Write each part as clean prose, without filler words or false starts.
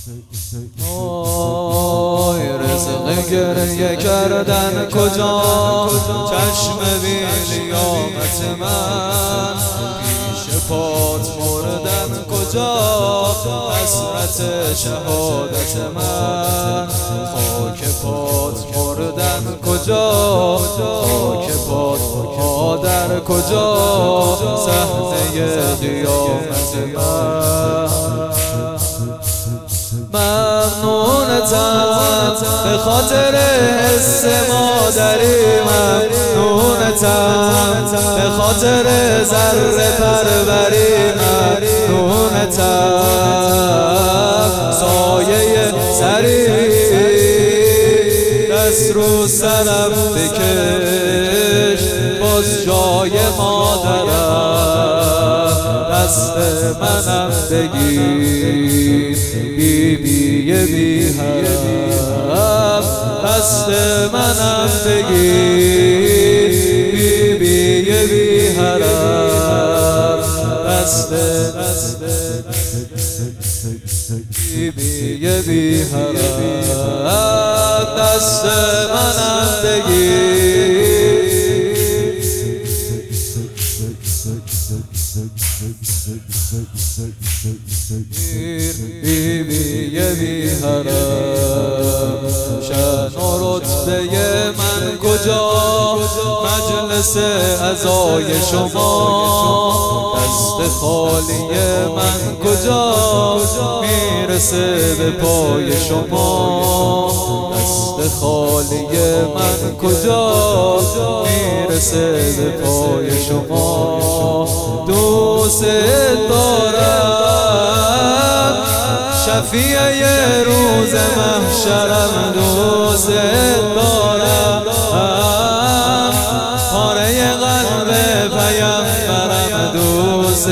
آی رزق گریه کردن کجا، چشم بی‌لیاقت من پیش پات مردن کجا، حسرت شهادت من خاک پات مردن کجا، خاک پات مادر کجا، صحنه قیامت من ممنونتم به خاطر حس مادری، ممنونتم به خاطر ذره پروری، ممنونتم سایه سری دست رو سرم بکش، باز جای مادرم دست منم بگیر، بی حرم دست منم بگیر، بی حرم دست بی حرم دست منم بگیر، بی حرم شأن و رتبه من کجا، مجلس عزای شما دست خالی من کجا، میرسه به پای شما دست خالی من کجا، میرسه به پای شما دوست دارم، شفیع روز محشرم دوست دارم، پاره قلب پیامبرم دوست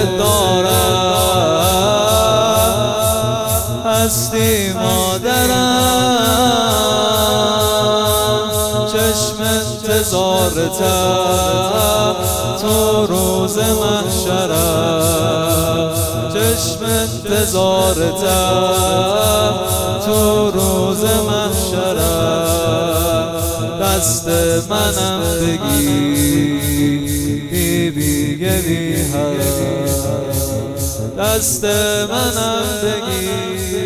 دارم، هستی مادرم چشم انتظارتم تو روز محشرم، چشم انتظارتم تو روز محشرم، دست منم بگیر، بی حرم دست منم بگیر.